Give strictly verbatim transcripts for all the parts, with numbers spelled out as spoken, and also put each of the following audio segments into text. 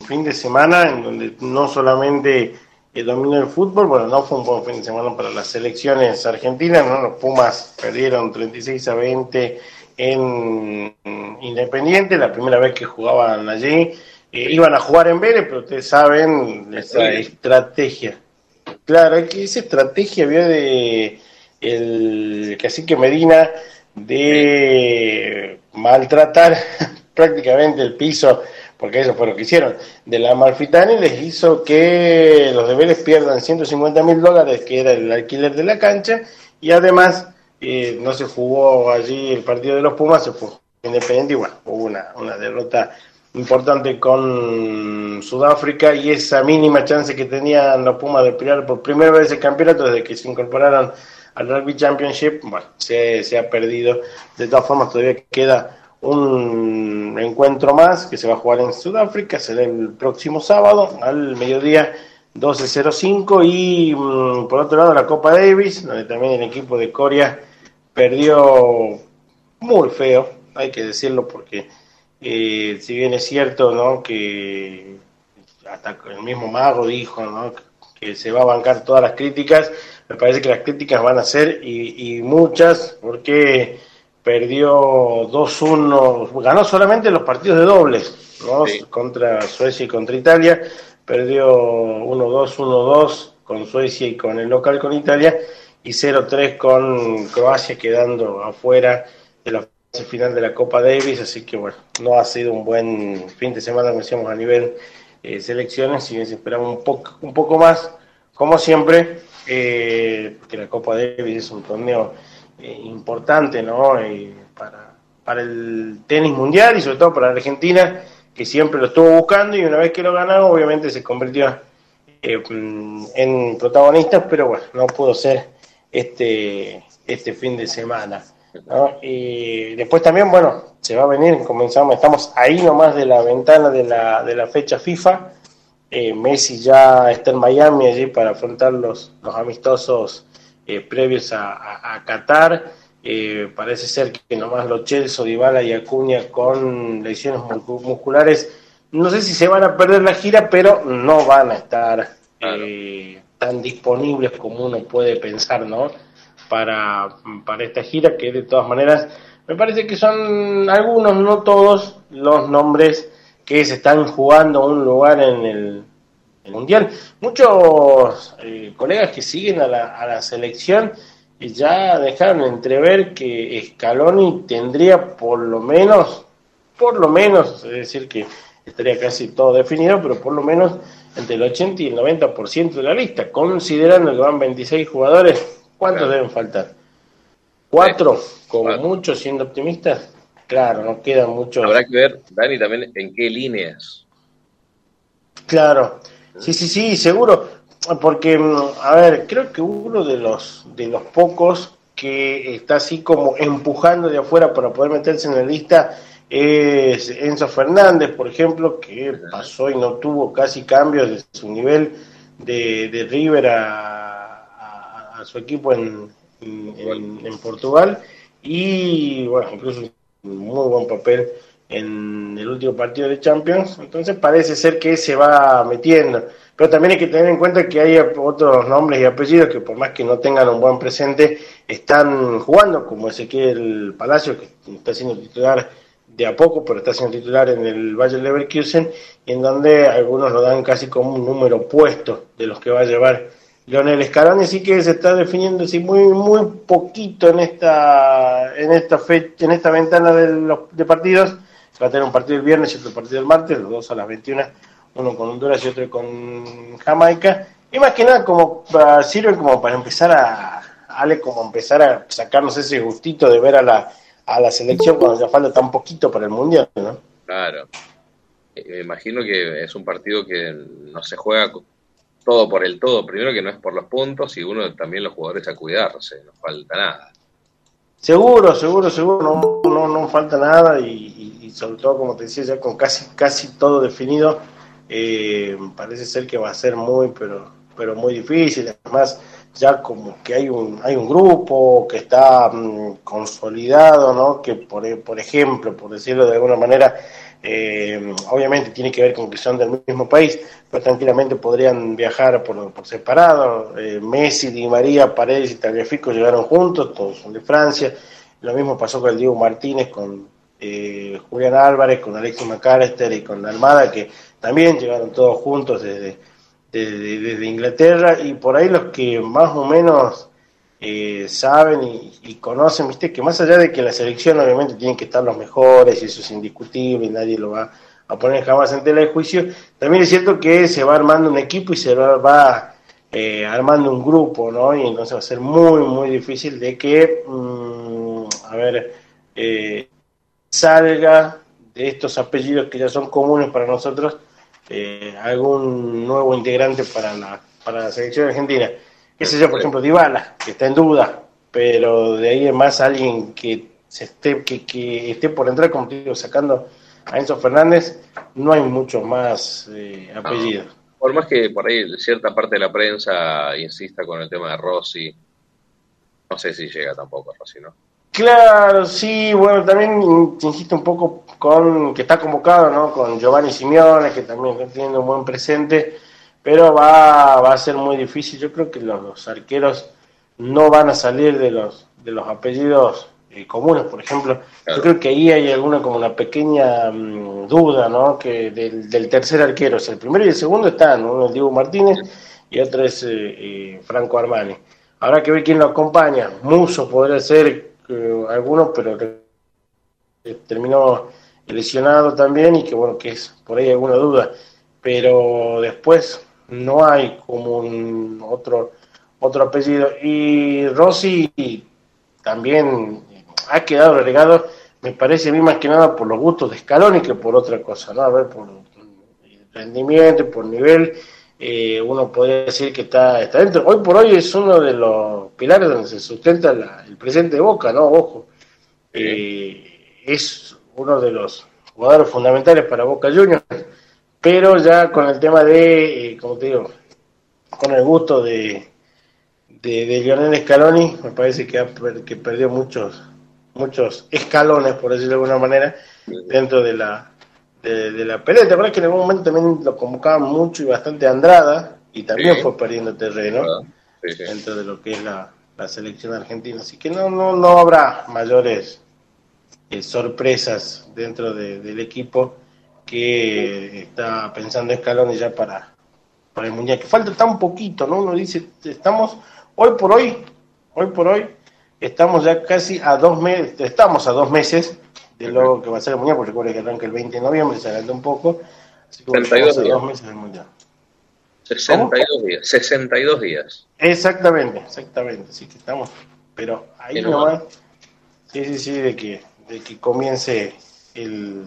fin de semana en donde no solamente el dominio del fútbol, bueno, no fue un buen fin de semana para las selecciones argentinas, ¿no? Los Pumas perdieron treinta y seis a veinte en Independiente, la primera vez que jugaban allí. Eh, iban a jugar en Vélez, pero ustedes saben esa estrategia. Claro, es que esa estrategia vio de el cacique Medina de maltratar prácticamente el piso, porque eso fue lo que hicieron, de la Amalfitani, les hizo que los de Vélez pierdan ciento cincuenta mil dólares, que era el alquiler de la cancha, y además eh, no se jugó allí el partido de los Pumas, se fue Independiente, y bueno, hubo una, una derrota importante con Sudáfrica, y esa mínima chance que tenían los Pumas de pelear por primera vez el campeonato desde que se incorporaron al Rugby Championship, bueno, se, se ha perdido. De todas formas, todavía queda un encuentro más que se va a jugar en Sudáfrica, será el próximo sábado al mediodía doce cero cinco, y mmm, por otro lado la Copa Davis, donde también el equipo de Corea perdió muy feo, hay que decirlo, porque eh, si bien es cierto, ¿no?, que hasta el mismo Mago dijo, ¿no?, que se va a bancar todas las críticas, me parece que las críticas van a ser y, y muchas, porque perdió dos uno, ganó solamente los partidos de dobles, ¿no?, sí, contra Suecia y contra Italia, perdió uno dos, uno dos con Suecia y con el local con Italia, y cero tres con Croacia, quedando afuera de la fase final de la Copa Davis. Así que bueno, no ha sido un buen fin de semana, como decíamos, a nivel eh, selecciones, si bien se esperaba un poco, un poco más, como siempre, eh, que la Copa Davis es un torneo eh, importante, ¿no?, eh, para, para el tenis mundial, y sobre todo para Argentina, que siempre lo estuvo buscando, y una vez que lo ganó, obviamente se convirtió eh, en protagonistas, pero bueno, no pudo ser este, este fin de semana, ¿no? Y después también, bueno, se va a venir, comenzamos, estamos ahí nomás de la ventana de la, de la fecha FIFA. eh, Messi ya está en Miami allí para afrontar los, los amistosos eh, previos a, a, a Qatar. Eh, parece ser que nomás Lo Celso, Dybala y Acuña con lesiones musculares, no sé si se van a perder la gira, pero no van a estar eh, tan disponibles como uno puede pensar, ¿no?, para, para esta gira, que de todas maneras me parece que son algunos, no todos, los nombres que se están jugando un lugar en el, el Mundial. Muchos eh, colegas que siguen a la, a la selección ya dejaron entrever que Scaloni tendría por lo menos, por lo menos, es decir, que estaría casi todo definido, pero por lo menos entre el ochenta y el noventa por ciento de la lista, considerando que van veintiséis jugadores. ¿Cuántos claro. deben faltar? ¿Cuatro? Sí, como claro. mucho, siendo optimistas. Claro, no quedan muchos. Habrá que ver, Dani, también en qué líneas. Claro, sí, sí, sí, seguro. Porque, a ver, creo que uno de los de los pocos que está así como empujando de afuera para poder meterse en la lista es Enzo Fernández, por ejemplo, que pasó y no tuvo casi cambios de su nivel de, de River a, a, a su equipo en, en, en Portugal, y bueno, incluso un muy buen papel en el último partido de Champions. Entonces parece ser que se va metiendo, pero también hay que tener en cuenta que hay otros nombres y apellidos que, por más que no tengan un buen presente, están jugando, como Ezequiel Palacio, que está siendo titular de a poco, pero está siendo titular en el Bayer Leverkusen, y en donde algunos lo dan casi como un número opuesto de los que va a llevar Lionel Scaloni. Así que se está definiendo así muy muy poquito en esta en esta fecha, en esta ventana de los de partidos. Se va a tener un partido el viernes y otro partido el martes, los dos a las veintiuna, uno con Honduras y otro con Jamaica, y más que nada como uh, sirven como para empezar a Ale, como empezar a sacarnos ese gustito de ver a la a la selección cuando ya falta tan poquito para el Mundial, ¿no? Claro. Me imagino que es un partido que no se juega todo por el todo. Primero, que no es por los puntos, y uno también, los jugadores, a cuidarse, no falta nada. Seguro, seguro, seguro, no, no, no falta nada, y, y, y sobre todo, como te decía, ya con casi casi todo definido, eh, parece ser que va a ser muy, pero pero muy difícil. Además, ya como que hay un hay un grupo que está mmm, consolidado, ¿no? Que por por ejemplo, por decirlo de alguna manera, Eh, obviamente tiene que ver con que son del mismo país, pero tranquilamente podrían viajar por, por separado. Eh, Messi, Di María, Paredes y Tagliafico llegaron juntos, todos son de Francia. Lo mismo pasó con el Diego Martínez, con eh, Julián Álvarez, con Alexis McAllister y con Almada, que también llegaron todos juntos desde, desde, desde Inglaterra, y por ahí los que más o menos eh, saben y, y conocen, viste, que más allá de que la selección obviamente tienen que estar los mejores, y eso es indiscutible y nadie lo va a poner jamás en tela de juicio, también es cierto que se va armando un equipo y se va, va eh, armando un grupo, ¿no? Y entonces va a ser muy, muy difícil de que, mmm, a ver, eh, salga de estos apellidos que ya son comunes para nosotros, eh, algún nuevo integrante para la, para la selección argentina. Qué sé yo, por ejemplo, Dybala, que está en duda, pero de ahí en más alguien que se esté, que, que esté por entrar, como te digo, sacando a Enzo Fernández, no hay muchos más eh, apellidos. No, por más que por ahí cierta parte de la prensa insista con el tema de Rossi, no sé si llega tampoco Rossi, ¿no? Claro, sí, bueno, también insisto un poco con que está convocado, ¿no? Con Giovanni Simeone, que también está teniendo un buen presente, pero va, va a ser muy difícil. Yo creo que los, los arqueros no van a salir de los de los apellidos eh, comunes, por ejemplo. Claro. Yo creo que ahí hay alguna como una pequeña mmm, duda, ¿no? Que del, del tercer arquero, o sea, el primero y el segundo están, uno es Diego Martínez y otro es eh, eh, Franco Armani. Habrá que ver quién lo acompaña. Musso podría ser eh, alguno, pero eh, terminó lesionado también, y que bueno, que es por ahí alguna duda, pero después no hay como un otro otro apellido. Y Rossi también ha quedado relegado, me parece a mí, más que nada por los gustos de Scaloni que por otra cosa, ¿no? A ver, por rendimiento, por nivel, eh, uno podría decir que está, está dentro. Hoy por hoy es uno de los pilares donde se sustenta la, el presente de Boca, ¿no? Ojo, eh, es uno de los jugadores fundamentales para Boca Juniors, pero ya con el tema de, eh, como te digo, con el gusto de de, de Lionel Scaloni, me parece que, ha, que perdió muchos muchos escalones, por decirlo de alguna manera, dentro de la de, de la pelea. Te acuerdas que en algún momento también lo convocaban mucho y bastante Andrada, y también sí. fue perdiendo terreno sí, sí. dentro de lo que es la, la selección argentina. Así que no no no habrá mayores eh, sorpresas dentro de, del equipo que está pensando Scaloni ya para, para el Mundial, que falta tan poquito, ¿no? Uno dice, estamos hoy por hoy, hoy por hoy, estamos ya casi a dos meses, estamos a dos meses de lo que va a ser el Mundial, porque recuerda que arranca el veinte de noviembre, se adelanta un poco, así que sesenta y dos estamos días. a dos meses del Mundial. sesenta y dos días, sesenta y dos días. Exactamente, exactamente, así que estamos, pero ahí nomás, sí, sí, sí, de que, de que comience el,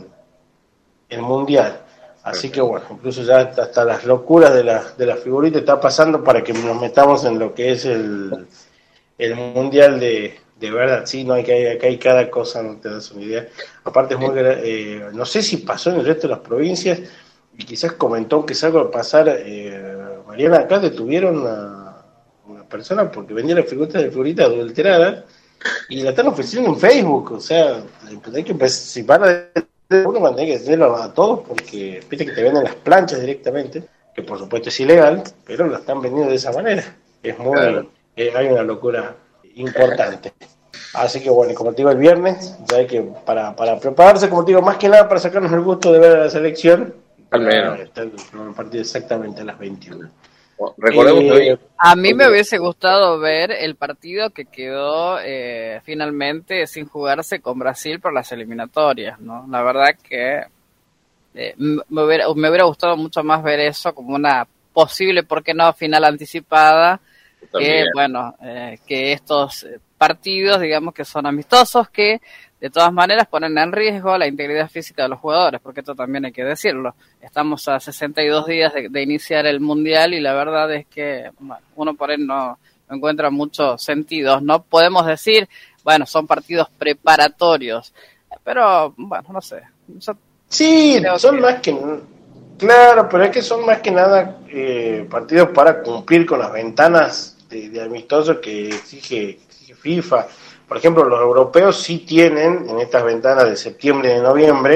el Mundial. Así que bueno, incluso ya hasta, hasta las locuras de la, de la figurita está pasando para que nos metamos en lo que es el, el Mundial de, de verdad. Sí, no hay que acá hay cada cosa, no te das una idea. Aparte es muy eh, no sé si pasó en el resto de las provincias, y quizás comentó que es algo a pasar, eh, Mariana, acá detuvieron a una persona porque vendía las figuritas de figuritas adulteradas y la están ofreciendo en Facebook. O sea, hay que participar de uno cuando hay que hacerlo a todos, porque viste que te venden las planchas directamente, que por supuesto es ilegal, pero lo están vendiendo de esa manera. Es muy, claro. eh, hay una locura importante. Así que bueno, como te digo, el viernes, ya hay que, para, para prepararse, como te digo, más que nada para sacarnos el gusto de ver a la selección, al menos está el, el partido exactamente a las veintiuna. Recordemos eh, a mí me hubiese gustado ver el partido que quedó eh, finalmente sin jugarse con Brasil por las eliminatorias, ¿no? La verdad que eh, me, hubiera, me hubiera gustado mucho más ver eso como una posible, ¿por qué no?, final anticipada, que bueno, eh, que estos partidos, digamos, que son amistosos, que de todas maneras ponen en riesgo la integridad física de los jugadores, porque esto también hay que decirlo. Estamos a sesenta y dos días de, de iniciar el Mundial y la verdad es que bueno, uno por ahí no, no encuentra muchos sentidos. No podemos decir, bueno, son partidos preparatorios, pero bueno, no sé. Yo sí, son que... más que... Claro, pero es que son más que nada eh, partidos para cumplir con las ventanas de, de amistosos que exige, exige FIFA. Por ejemplo, los europeos sí tienen en estas ventanas de septiembre y de noviembre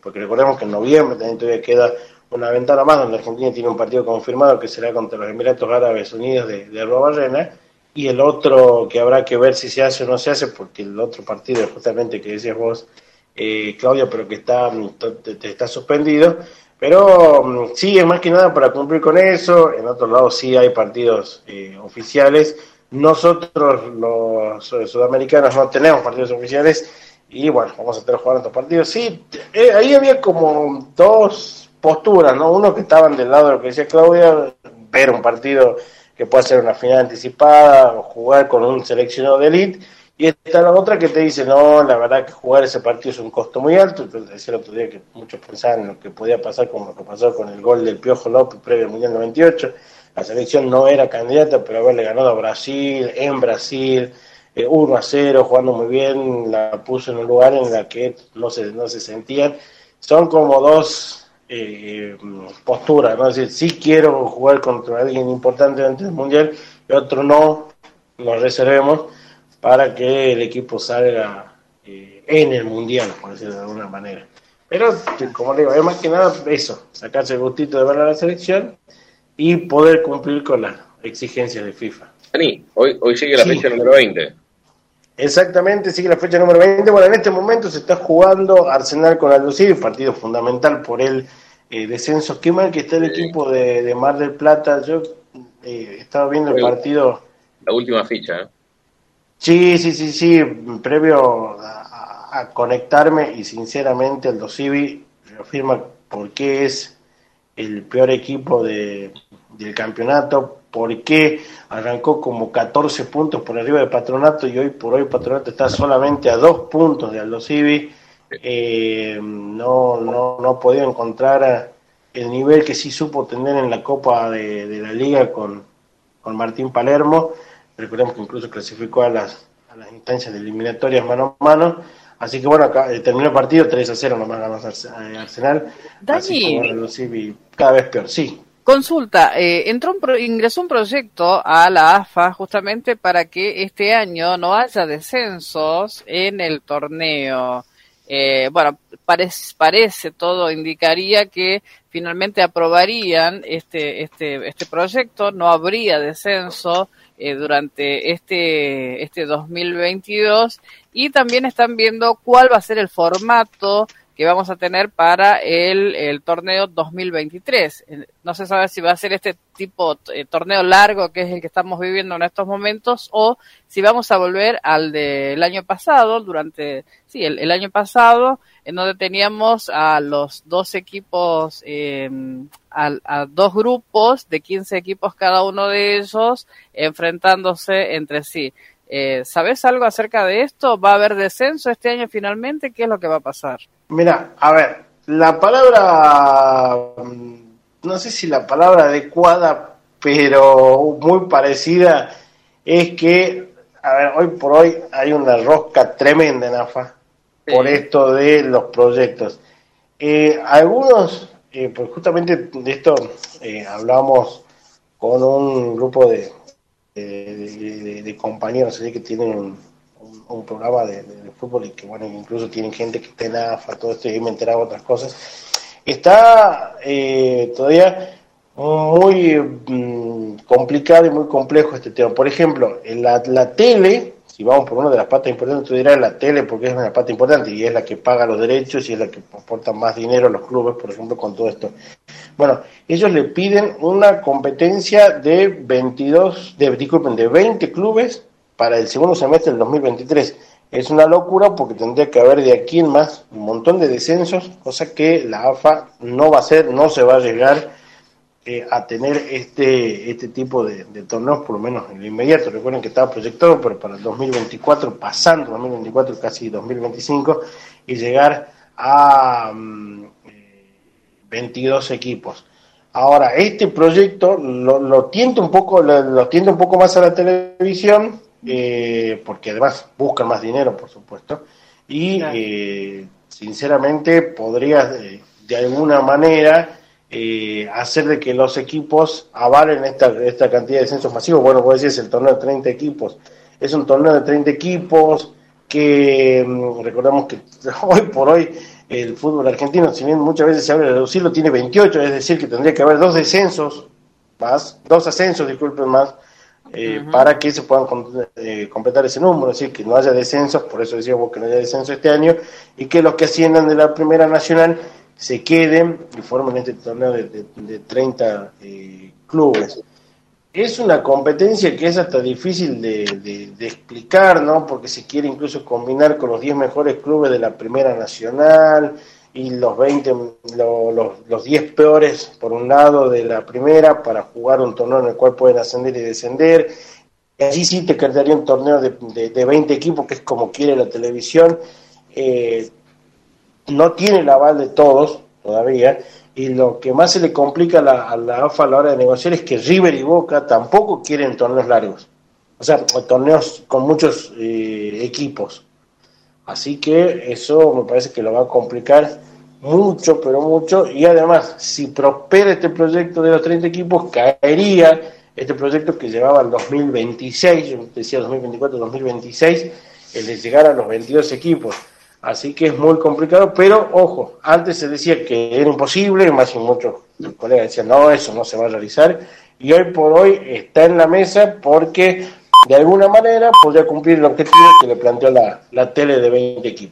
porque recordemos que en noviembre también todavía queda una ventana más donde Argentina tiene un partido confirmado que será contra los Emiratos Árabes Unidos de, de Arruabarrena, y el otro que habrá que ver si se hace o no se hace, porque el otro partido justamente que decías vos, eh, Claudia, pero que está, está suspendido, pero sí, es más que nada para cumplir con eso. En otros lados sí hay partidos eh, oficiales. Nosotros los sudamericanos no tenemos partidos oficiales y bueno, vamos a estar jugando estos partidos. Sí, eh, ahí había como dos posturas, ¿no? Uno que estaban del lado de lo que decía Claudia, ver un partido que puede ser una final anticipada o jugar con un seleccionado de elite, y está la otra que te dice, no, la verdad que jugar ese partido es un costo muy alto. Entonces, decía el otro día que muchos pensaban en lo que podía pasar con lo que pasó con el gol del Piojo López previo al Mundial noventa y ocho. La selección no era candidata, pero haberle ganado a Brasil, en Brasil, eh, uno a cero, jugando muy bien, la puso en un lugar en el que no se, no se sentían. Son como dos eh, posturas, ¿no? Es decir, sí quiero jugar contra alguien importante dentro del Mundial, y otro no, nos reservemos para que el equipo salga eh, en el Mundial, por decirlo de alguna manera. Pero, como digo, es más que nada eso, sacarse el gustito de ver a la selección y poder cumplir con las exigencias de FIFA. Dani, hoy, hoy sigue la sí. fecha número veinte. Exactamente, sigue la fecha número veinte. Bueno, en este momento se está jugando Arsenal con Aldo Civi, partido fundamental por el eh, descenso. Qué mal que está el sí. equipo de, de Mar del Plata. Yo eh, estaba viendo el partido. La última ficha, ¿eh? Sí, sí, sí, sí, previo a, a conectarme, y sinceramente Aldo Civi reafirma por qué es el peor equipo de, del campeonato, por qué arrancó como catorce puntos por arriba de Patronato y hoy por hoy Patronato está solamente a dos puntos de Aldo Civi. Eh, no, no, no ha podido encontrar el nivel que sí supo tener en la Copa de, de la Liga con, con Martín Palermo. Recordemos que incluso clasificó a las, a las instancias de eliminatorias mano a mano. Así que bueno, acá, eh, terminó el partido tres a cero, nomás ganó Arsenal. Dani, así que bueno, sí, cada vez peor, sí. Consulta, eh, entró un pro, ingresó un proyecto a la A F A justamente para que este año no haya descensos en el torneo. Eh, bueno, parece, parece, todo indicaría que finalmente aprobarían este, este, este proyecto, no habría descenso eh, durante este, este dos mil veintidós, y también están viendo cuál va a ser el formato que vamos a tener para el, el torneo dos mil veintitrés. No se sabe si va a ser este tipo eh, torneo largo, que es el que estamos viviendo en estos momentos, o si vamos a volver al del año pasado, durante, sí, el, el año pasado, en donde teníamos a los dos equipos, eh, a, a dos grupos de quince equipos cada uno de ellos, enfrentándose entre sí. Eh, ¿Sabes algo acerca de esto? ¿Va a haber descenso este año finalmente? ¿Qué es lo que va a pasar? Mira, a ver, la palabra, no sé si la palabra adecuada, pero muy parecida, es que, a ver, hoy por hoy hay una rosca tremenda en A F A sí. por esto de los proyectos. Eh, algunos, eh, pues justamente de esto eh, hablamos con un grupo de De, de, de compañeros ¿sí? que tienen un, un, un programa de, de, de fútbol y que bueno, incluso tienen gente que está en A F A, todo esto, y me he enterado de otras cosas. Está eh, todavía muy mm, complicado y muy complejo este tema. Por ejemplo, en la, la tele, si vamos por una de las patas importantes, tú dirás la tele porque es una pata importante y es la que paga los derechos y es la que aporta más dinero a los clubes, por ejemplo, con todo esto. Bueno, ellos le piden una competencia de veintidós, de, disculpen, de veinte clubes para el segundo semestre del dos mil veintitrés. Es una locura porque tendría que haber de aquí en más un montón de descensos, cosa que la A F A no va a hacer, no se va a llegar eh, a tener este este tipo de, de torneos, por lo menos en lo inmediato. Recuerden que estaba proyectado, pero para el dos mil veinticuatro, pasando dos mil veinticuatro, casi dos mil veinticinco, y llegar a Um, veintidós equipos. Ahora, este proyecto lo, lo tiende un poco, lo, lo tiende un poco más a la televisión, eh, porque además buscan más dinero, por supuesto, y eh, sinceramente podría de, de alguna manera eh, hacer de que los equipos avalen esta, esta cantidad de descensos masivos. Bueno, vos decís, el torneo de treinta equipos, es un torneo de treinta equipos que, recordamos que hoy por hoy el fútbol argentino, si bien muchas veces se habla de reducirlo, tiene veintiocho, es decir, que tendría que haber dos descensos más, dos ascensos, disculpen más, eh, uh-huh. para que se puedan eh, completar ese número, es decir, que no haya descensos, por eso decíamos que no haya descenso este año, y que los que asciendan de la Primera Nacional se queden y formen este torneo de, de, de treinta eh, clubes. Es una competencia que es hasta difícil de, de, de explicar, ¿no? Porque se quiere incluso combinar con los diez mejores clubes de la Primera Nacional y los veinte, lo, los, los diez peores por un lado de la Primera para jugar un torneo en el cual pueden ascender y descender. Y allí sí te quedaría un torneo de, de, de veinte equipos, que es como quiere la televisión. Eh, no tiene el aval de todos todavía. Y lo que más se le complica a la, a la A F A a la hora de negociar es que River y Boca tampoco quieren torneos largos, o sea, torneos con muchos eh, equipos. Así que eso me parece que lo va a complicar mucho, pero mucho. Y además, si prospera este proyecto de los treinta equipos, caería este proyecto que llevaba al dos mil veintiséis, yo decía dos mil veinticuatro, dos mil veintiséis, el de llegar a los veintidós equipos. Así que es muy complicado, pero ojo, antes se decía que era imposible, más y muchos colegas decían, no, eso no se va a realizar, y hoy por hoy está en la mesa porque de alguna manera podría cumplir el objetivo que le planteó la, la tele de veinte equipos.